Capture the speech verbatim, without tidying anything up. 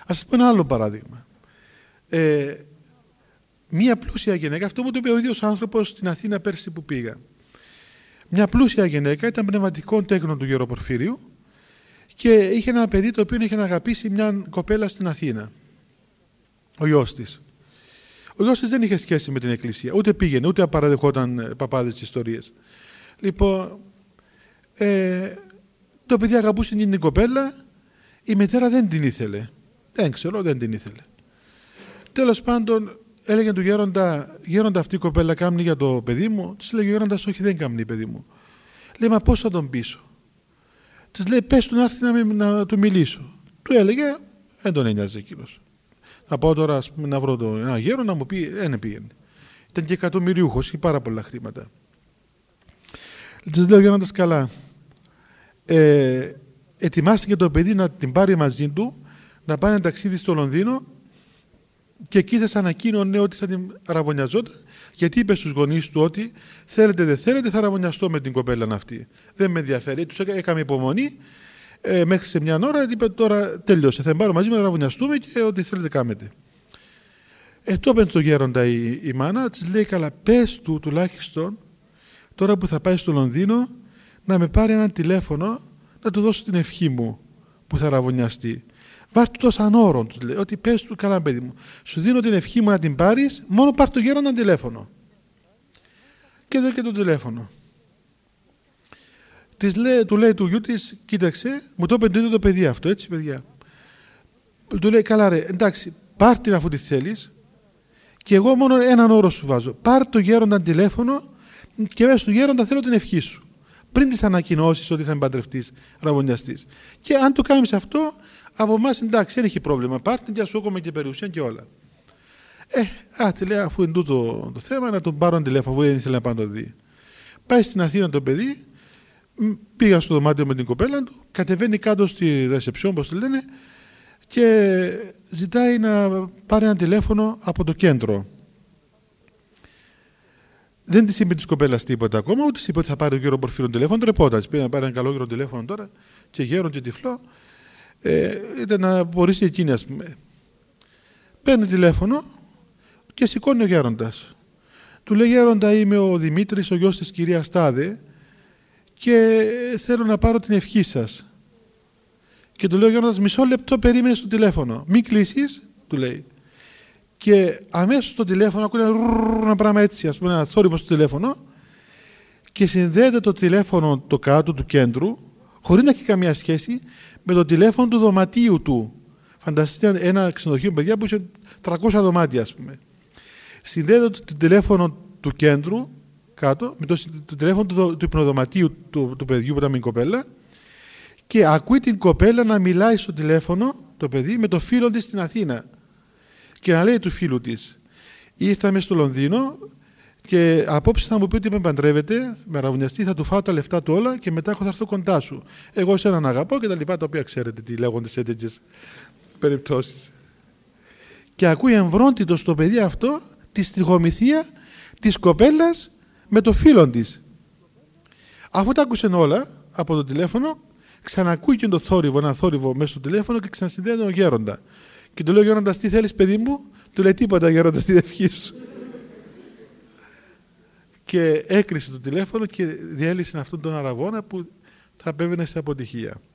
Ας σας πω ένα άλλο παράδειγμα. Ε, μία πλούσια γυναίκα, αυτό μου το είπε ο ίδιος άνθρωπος στην Αθήνα πέρσι που πήγα. Μια πλούσια γυναίκα, ήταν πνευματικών τέκνων του Γεροπορφύριου και είχε ένα παιδί το οποίο είχε αγαπήσει μια κοπέλα στην Αθήνα. Ο γιος της. Ο γιος της δεν είχε σχέση με την εκκλησία, ούτε πήγαινε, ούτε παραδεχόταν παπάδες ιστορίες. Λοιπόν, ε, το παιδί αγαπούσε την κοπέλα, η μητέρα δεν την ήθελε. Δεν ξέρω, δεν την ήθελε. Τέλος πάντων, έλεγε του γέροντα, γέροντα αυτή η κοπέλα κάμνει για το παιδί μου. Της λέγει ο γέροντας, όχι δεν κάμνει παιδί μου. Λέει, μα πώς θα τον πείσω. Της λέει, πες του να έρθει να, με, να του μιλήσω. Του έλεγε, δεν τον ένοιαζε εκείνος. Να πάω τώρα πούμε, να βρω τον, ένα γέρο να μου πει, δεν πήγαινε. Ήταν και εκατομμυριούχος, είχε πάρα πολλά χρήματα. Της λέει ο γέροντας, καλά. Ε, ετοιμάστηκε το παιδί να την πάρει μαζί του, να πάει ένα ταξίδι στο Λονδίνο και εκεί θα ανακοίνωνε ότι θα την ραβωνιαζόταν, γιατί είπε στους γονείς του ότι θέλετε δεν θέλετε θα ραβωνιαστώ με την κοπέλα αυτή. Δεν με ενδιαφέρει. Τους έκαμε υπομονή ε, μέχρι σε μια ώρα, είπε τώρα τέλειωσε. Θα πάρω μαζί με να ραβωνιαστούμε και ό,τι θέλετε κάμετε. Ε, το έπαιρνε στον γέροντα η, η μάνα, της λέει καλά, πες του τουλάχιστον τώρα που θα πάει στο Λονδίνο να με πάρει ένα τηλέφωνο να του δώσω την ευχή μου που θα ραβωνιαστεί. Βάρ' του τόσο ανώρον, του λέει, ότι πες του, καλά παιδί μου, σου δίνω την ευχή μου να την πάρεις, μόνο πάρ' το γέροντα τηλέφωνο. Και εδώ και το τηλέφωνο. Της λέει, του λέει του γιού της, κοίταξε, μου το είπε το ίδιο το παιδί αυτό, έτσι παιδιά. Του λέει, καλά ρε, εντάξει, πάρ' την αφού τη θέλεις και εγώ μόνο έναν όρο σου βάζω. Πάρ' το γέροντα τηλέφωνο και μέσα του γέροντα θέλω την ευχή σου. Πριν τις ανακοινώσεις ότι θα με παντρευτείς, ραβωνιαστείς. Και αν το κάνεις αυτό, από εμάς εντάξει, δεν έχει πρόβλημα. Πάρτε και σου έχουμε και περιουσία και όλα. Ε, α, τη λέει, αφού είναι τούτο το θέμα, να τον πάρω τηλέφωνο, αφού δεν ήθελε να πάει να το δει. Πάει στην Αθήνα το παιδί, πήγα στο δωμάτιο με την κοπέλα του, κατεβαίνει κάτω στη ρεσεψιόν, όπως τη λένε, και ζητάει να πάρει ένα τηλέφωνο από το κέντρο. Δεν της είπε της κοπέλας τίποτα ακόμα, ούτε της είπε ότι θα πάρει ο Γεροπορφύριον τηλέφωνο, τρεπόταν. Της πήγε να πάρει ένα καλό γέρο τηλέφωνο τώρα, και γέρο και τυφλό. Ε, ήταν να απορρίσει εκείνη, ας πούμε. Παίρνει τηλέφωνο και σηκώνει ο γέροντας. Του λέει, γέροντα, είμαι ο Δημήτρης, ο γιος της κυρίας Τάδε και θέλω να πάρω την ευχή σας. Και του λέει ο γέροντας, μισό λεπτό περίμενε στο τηλέφωνο. Μην κλείσεις, του λέει. Και αμέσως στο τηλέφωνο ακούει ένα πράγμα έτσι, ας πούμε, ένα θόρυβο στο τηλέφωνο και συνδέεται το τηλέφωνο το κάτω του κέντρου, χωρίς να έχει καμία σχέση, με το τηλέφωνο του δωματίου του. Φανταστείτε ένα ξενοδοχείο, παιδιά, που είχε τριακόσια δωμάτια, ας πούμε. Συνδέεται το τηλέφωνο του κέντρου κάτω με το, το τηλέφωνο του, του υπνοδωματίου του, του παιδιού που ήταν με την κοπέλα και ακούει την κοπέλα να μιλάει στο τηλέφωνο, το παιδί, με το φίλο της στην Αθήνα. Και να λέει του φίλου της, ήρθαμε στο Λονδίνο και απόψε θα μου πει ότι με παντρεύεται, με ραβωνιαστεί, θα του φάω τα λεφτά του όλα και μετά θα έρθω κοντά σου. Εγώ σε έναν αγαπώ και τα λοιπά, τα οποία ξέρετε τι λέγονται σε τέτοιες περιπτώσεις. Και ακούει εμβρόντιτο στο παιδί αυτό τη στοιχομηθεία της κοπέλας με το φίλον της. Αφού τα άκουσε όλα από το τηλέφωνο, ξανακούει και το θόρυβο, ένα θόρυβο μέσα στο τηλέφωνο και ξανασυνδέεται ο γέροντα. Και του λέει ο γέροντας, τι θέλεις παιδί μου? Του λέει, τίποτα γέροντα, την ευχή σου. Και έκλεισε το τηλέφωνο και διέλυσε αυτόν τον αραβόνα που θα απέβαινε σε αποτυχία.